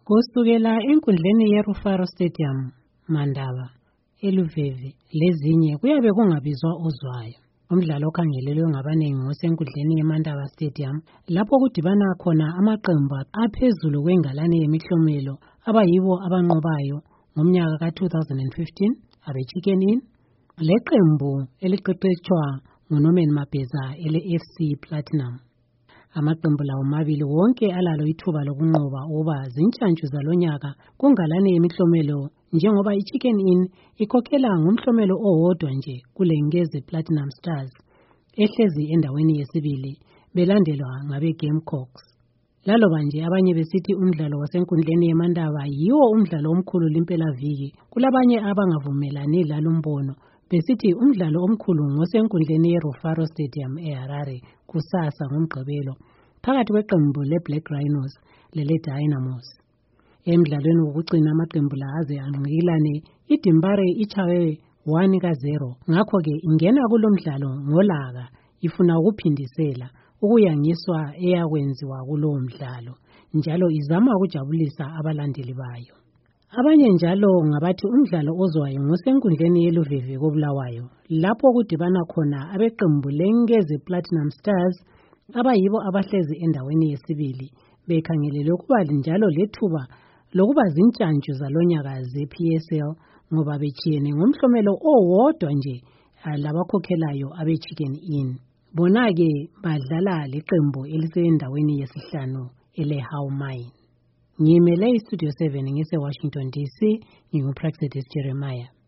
Kusukela enkundleni yeRufaro Stadium, Mandaba, eLuveve lezinye kuyabe kungabizwa ozwayo. Umdlalo okhangelelwe ngabanengi ngosenkundleni yeMandaba Stadium lapho kudibana khona amaqembu aphezulu kwengalane yemihlomelo abayibo abanqobayo ngomnyaka ka-2015 abe-Chicken Inn leqembu eliqeqetshwa nguNorman Mabheza ele-FC Platinum. Amaqembu lawo mabili wonke alalo ithuba lokunqoba ukuba zintshantshu zalonyaka kungalane yemihlomelo njengoba iChicken Inn ikhokhela ngomhlomelo owodwa nje kule Ngezi Platinum Stars ehlezi endaweni yesibili belandelwa ngabe Gamecocks. Laloba nje abanye besithi umdlalo wasenkundleni yeMandaba yiwo umdlalo omkhulu limpelaviki, kulabanye abangavumelani lalombono besithi umdlalo omkhulu ngosenkundleni yeRufaro Stadium eHarare kusasa ngoMgqibelo phakathi kweqembu leBlack Rhinos leleDynamos. Emdlalweni wokucina amaqembu la aze anqikilane, iDimbare ichawe 1-0. Ngakho-ke ingena kulomdlalo ngolaka ifuna ukuphindisela ukuyangiswa eyakwenziwa kulowo mdlalo njalo izama ukujabulisa abalandeli bayo. Abanye njalo ngabathi umdlalo ozwayo ngosenkundleni yeLuveve koBulawayo lapho kudibana khona abeqembu leNgezi Platinum Stars abayibo abahlezi endaweni yesibili bekhangelele ukuba njalo lethuba lokuba zintshantshu zalonyaka ze-PSL ngoba betshiyene ngomhlomelo owodwa nje labakhokhelayo abe-Chicken Inn. Bona-ke badlala leqembu elisendaweni yesihlanu ele-How Mine. Ngimele iStudio 7 ngise-Washington DC, nginguPraxedis Jeremiah.